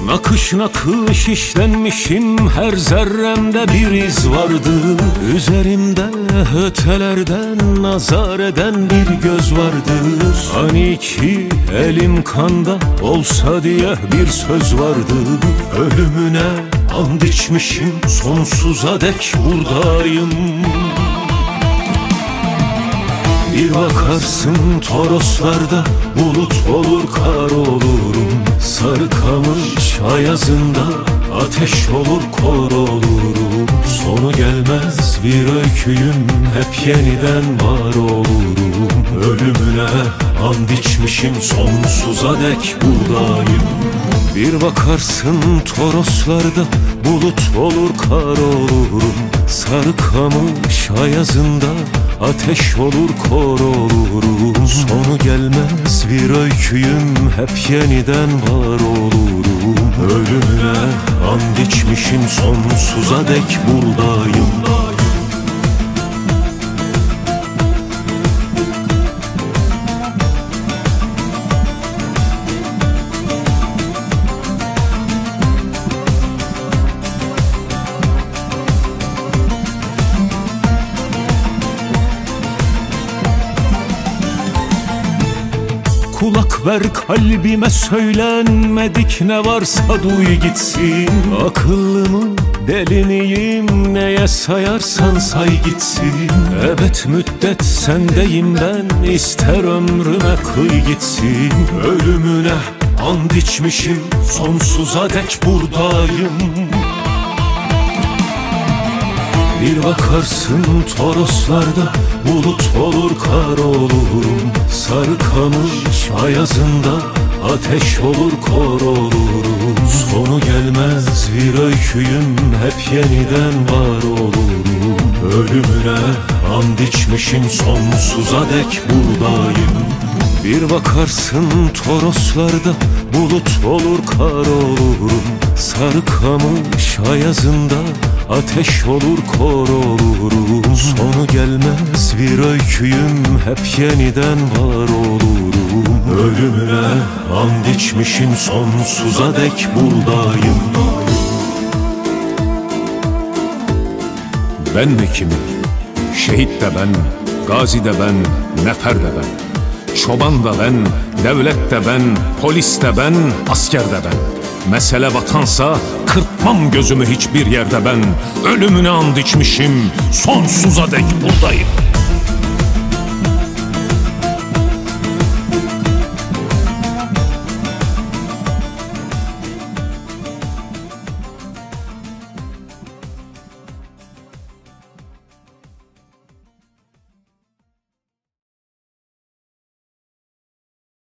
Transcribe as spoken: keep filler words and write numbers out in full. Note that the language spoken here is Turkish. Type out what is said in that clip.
Nakış nakış işlenmişim, her zerremde bir iz vardı. Üzerimde ötelerden nazar eden bir göz vardı. Hani ki elim kanda olsa diye bir söz vardı. Ölümüne and içmişim, sonsuza dek buradayım. Bir bakarsın Toroslarda bulut olur kar olurum. Sarı kamış ayazında ateş olur kor olurum. Sonu gelmez bir öyküyüm, hep yeniden var olurum. Ölümüne and içmişim, sonsuza dek buradayım. Bir bakarsın Toroslarda bulut olur kar olurum. Sarı kamış ayazında ateş olur kor olurum. Sonu gelmez bir öyküyüm, hep yeniden var olurum. Ölümüne and içmişim, sonsuza dek buradayım. Kulak ver kalbime, söylenmedik ne varsa duy gitsin. Akıllımın deliniyim, neye sayarsan say gitsin. Evet müddet sendeyim ben, ister ömrüme kıy gitsin. Ölümüne and içmişim, sonsuza dek buradayım. Bir bakarsın Toroslarda bulut olur kar olurum. Sarı kamış ayazında ateş olur kor olurum. Sonu gelmez bir öyküyüm, hep yeniden var olurum. Ölümüne and içmişim, sonsuza dek buradayım. Bir bakarsın Toroslarda bulut olur kar olurum. Sarı kamış ayazında ateş olur kor olurum. Sonu gelmez bir öyküyüm, hep yeniden var olurum. Ölümüne and içmişim, sonsuza dek buradayım. Ben mi kimim? Şehit de ben, gazi de ben, nefer de ben. Çoban da ben, devlet de ben, polis de ben, asker de ben. Mesele vatansa kırpmam gözümü hiçbir yerde ben. Ölümüne and içmişim, sonsuza dek buradayım.